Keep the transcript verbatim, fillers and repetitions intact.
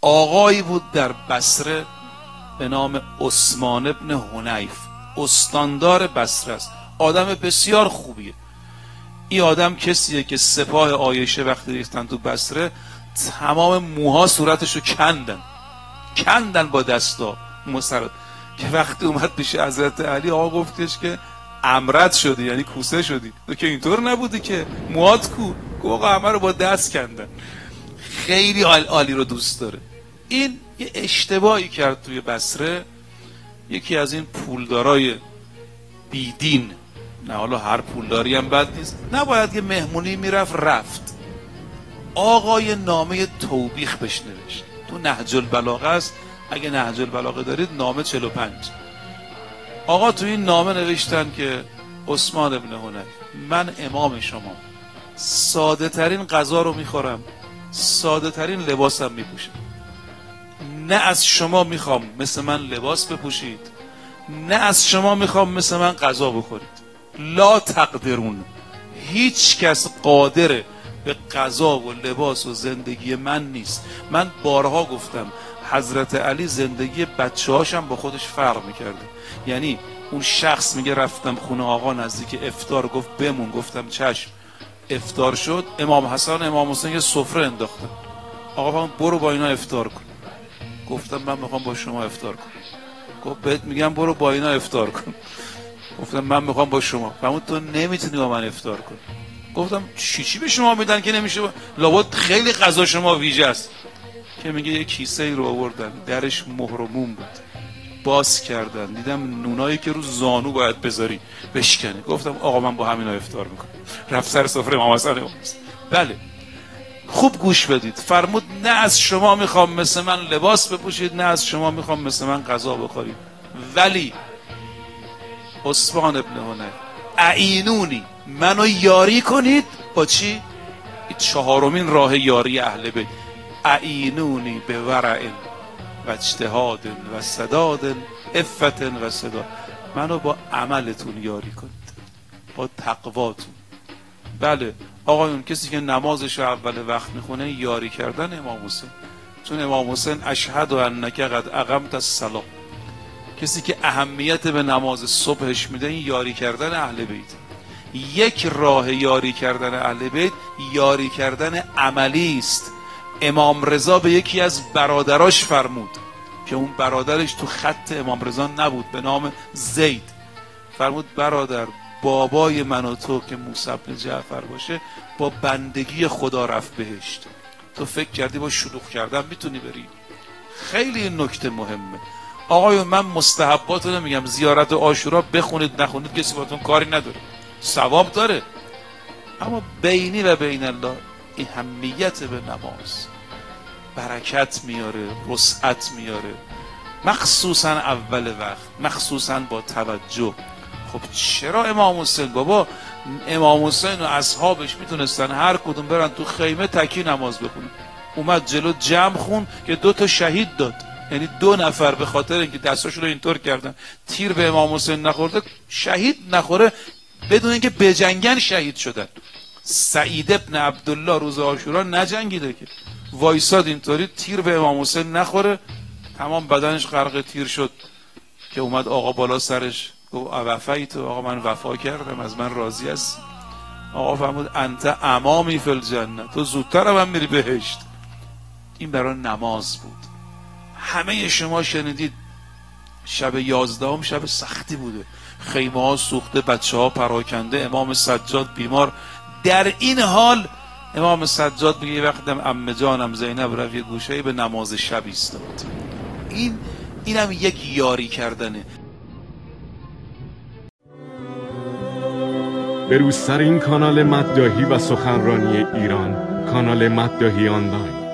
آقایی بود در بصره به نام عثمان ابن حنیف، استاندار بصره است. آدم بسیار خوبیه. این آدم کسیه که سپاه عایشه وقتی ریختن تو بصره تمام موها صورتشو کندن کندن با دستا مسرد، که وقتی اومد پیش حضرت علی آقا گفتش که امرد شدی، یعنی کوسه شدی. تو که اینطور نبودی که، موهات کو؟ آقا همه رو با دست کندن. خیلی عالی رو دوست داره. این یه اشتباهی کرد توی بصره. یکی از این پولدارای بیدین، نه حالا هر پولداری هم بد نیست، نباید یه مهمونی میرفت رفت، آقای نامه توبیخ بهش نوشت. تو نهج البلاغه است، اگه نهج البلاغه دارید نامه چهل و پنج. آقا تو این نامه نوشتن که عثمان ابن حنیف، من امام شما، ساده ترین غذا رو میخورم، ساده ترین لباسم میپوشم، نه از شما میخوام مثل من لباس بپوشید، نه از شما میخوام مثل من غذا بخورید. لا تقدرون، هیچ کس قادر به غذا و لباس و زندگی من نیست. من بارها گفتم حضرت علی زندگی بچه هاشم با خودش فرق میکرده. یعنی اون شخص میگه رفتم خونه آقا نزدیک افطار، گفت بمون، گفتم چشم. افطار شد، امام حسن امام حسین یه سفره انداختن، آقا فهم برو با اینا افطار کن. گفتم من میخوام با شما افطار کنم. گفت بهت میگم برو با اینا افطار کن. گفتم من میخوام با شما. فهمون تو نمیتونی با من افطار کن. گفتم چی چی به شما میدن که نمیشه؟ لابد خیلی غذا شما ویژه است. که میگه یه کیسه ای رو آوردن، درش مهر و موم بود، باز کردن، دیدم نونایی که رو زانو باید بذاری بشکنه. گفتم آقا من با همینا افطار میکنم. رفت سر سفره امام حسن. بله خوب گوش بدید. فرمود نه از شما میخوام مثل من لباس بپوشید، نه از شما میخوام مثل من غذا بخورید، ولی عثمان ابن حنیف اعینونی، منو یاری کنید. با چی؟ چهارمین راه یاری اهل بیت. اعینونی به ورع و اجتهاد و سداد، عفت و سداد. منو با عملتون یاری کنید، با تقواتون. بله آقایون، کسی که نمازش اول وقت میخونه یاری کردن امام حسین، چون امام حسین اشهد و انک قد اقمت الصلاة. کسی که اهمیت به نماز صبحش میده، این یاری کردن اهل بیت. یک راه یاری کردن اهل بیت یاری کردن عملی است. امام رضا به یکی از برادراش فرمود که اون برادرش تو خط امام رضا نبود، به نام زید، فرمود برادر، بابای من و تو که موسی بن جعفر باشه با بندگی خدا رفت بهشت، تو فکر کردی با شلوغ کردن میتونی بری؟ خیلی این نکته مهمه. آقایون من مستحبات رو نمیگم، زیارت عاشورا بخونید نخونید کسی باتون کاری نداره، ثواب داره، اما بینی و بین الله این اهمیت به نماز برکت میاره، وسعت میاره، مخصوصا اول وقت، مخصوصا با توجه. خب چرا امام حسین؟ بابا امام حسین و اصحابش میتونستن هر کدوم برن تو خیمه تکی نماز بخونن. اومد جلو جمع خون که دو تا شهید داد، یعنی دو نفر به خاطر اینکه دستاشون رو اینطور کردن تیر به امام حسین نخورده، شهید نخوره، بدون اینکه بجنگن شهید شدن. سعید ابن عبدالله روز عاشورا نجنگیده که، وایساد اینطوری تیر به امام حسین نخوره، تمام بدنش غرق تیر شد که اومد آقا بالا سرش گفت وفیت، آقا من وفا کردم، از من راضی هستی؟ آقا فرمود انت امامی فی الجنه، تو زودتر هم میری بهشت. این برای نماز بود. همه شما شنیدید شب یازدهم شب سختی بوده، خیمه ها سوخته، بچه ها پراکنده، امام سجاد بیمار. در این حال امام سجاد میگه وقتم عمه جانم زینب رفت یه گوشه‌ای به نماز شب ایستاد. این اینم یک یاری کردنه. به روز سر این کانال مداحی و سخنرانی ایران، کانال مداحی آنلاین.